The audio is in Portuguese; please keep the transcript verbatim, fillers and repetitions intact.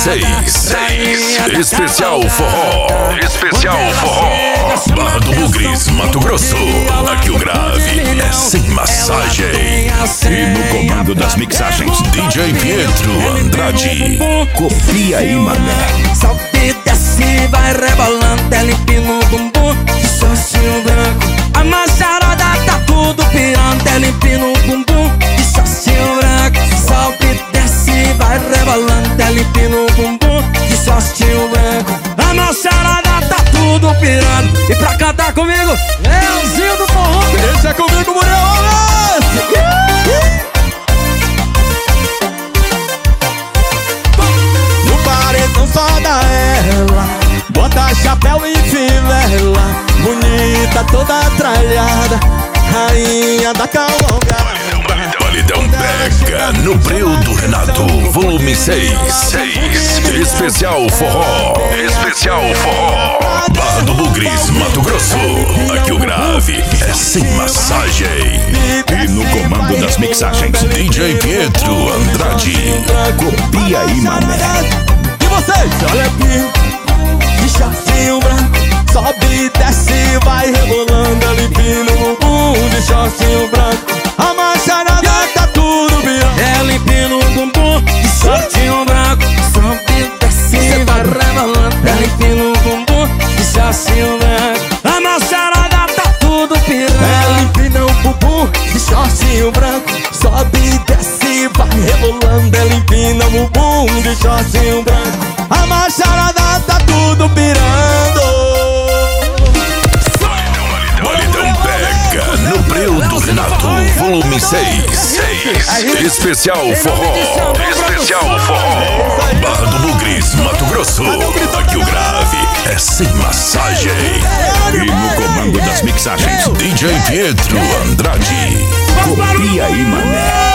seis. Especial Forró. Especial Forró. Barra do Bugres, Mato Grosso. Aqui o grave é sem massagem. E no comando das mixagens, D J Pietro Andrade. Copia aí, mané. Salve e desce, vai rebolando, ela empina o bumbum de shortinho branco. A macharada tá tudo pirando, ela empina o bumbum de shortinho branco. Salve e desce, vai rebolando, ela empina o bumbum de shortinho branco. A macharada tá tudo pirando. E pra cantar comigo, Leãozinho do Forró. Deixa comigo, Muriel. No paredão só dá ela, bota chapéu e fivela, bonita toda tralhada, rainha da calonga. Paredão pega no breu do Renato, volume seis. Especial Forró. Especial Forró. Barra do Bugres, Mato Grosso. Aqui o grave é sem massagem. E no comando das mixagens, D J Pietro Andrade. Copia aí, mané. E vocês? Olha aqui, de shortinho branco, sobe e desce, vai rebolando, ela empina o bumbum de shortinho branco. A macharada tá tudo virando, ela empina o bumbum de shortinho branco. Sobe e desce, vai rebolando, ela empina o bumbum de shortinho branco. A macharada tá tudo pirando, ela empina o bumbum de shortinho branco, sobe e desce, vai rebolando, ela empina o bumbum de shortinho branco. A macharada tá tudo pirando. Paredão pega no breu do Renato, volume seis. Especial Forró. Especial Forró. Barra do Bugres, Mato Grosso. Aqui o grave é sem massagem. E no comando das mixagens, D J Pietro Andrade. Copia aí, mané.